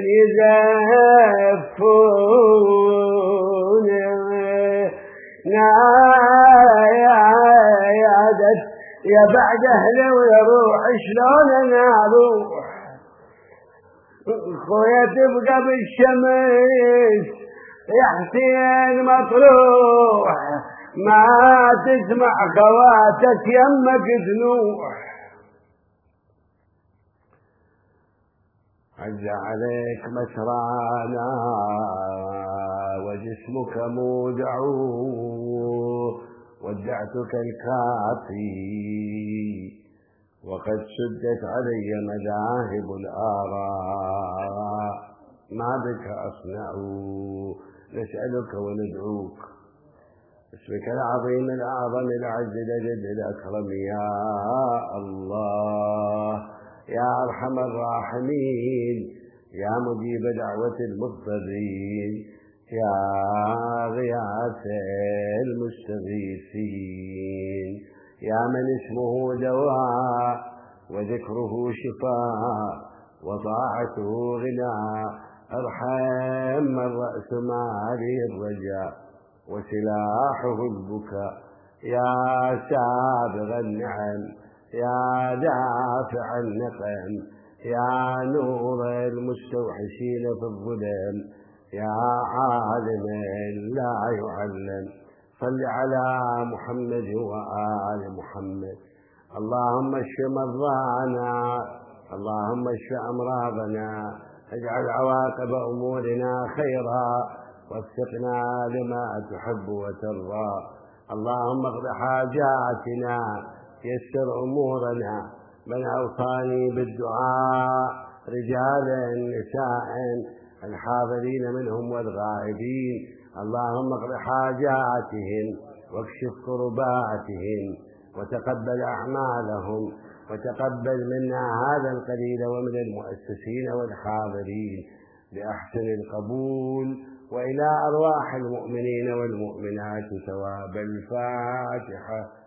يزفون نايادت يا بعد أهله ويروح شلون أنا أروح خويا تبقى بالشمس يا حسين مطروح ما تسمع خواتك يمك تنوح عز عليك مسرانا وجسمك مودع ودعتك الكافي وقد سدت علي مذاهب الآراء ما بك أصنع نسألك وندعوك اسمك العظيم الأعظم العز الأجل الأكرم يا الله يا أرحم الراحمين يا مجيب دعوة المضطرين يا غياث المستغيثين يا من اسمه دواء وذكره شفاء وطاعته غناء ارحم من رأس مالي الرجاء وسلاحه البكاء يا سابغ النعم يا دافع النقم يا نور المستوحشين في الظلم يا عالم لا يعلم صل على محمد وآل محمد اللهم اشف مرضانا اللهم اشف أمراضنا اجعل عواقب أمورنا خيرا وفقنا لما تحب وترضى اللهم اقض حاجاتنا يسر أمورنا من أوصاني بالدعاء رجالا نساء الحاضرين منهم والغائبين اللهم اقض حاجاتهم واكشف كرباتهم وتقبل أعمالهم وتقبل منا هذا القليل ومن المؤسسين والحاضرين بأحسن القبول وإلى أرواح المؤمنين والمؤمنات ثواب الفاتحة.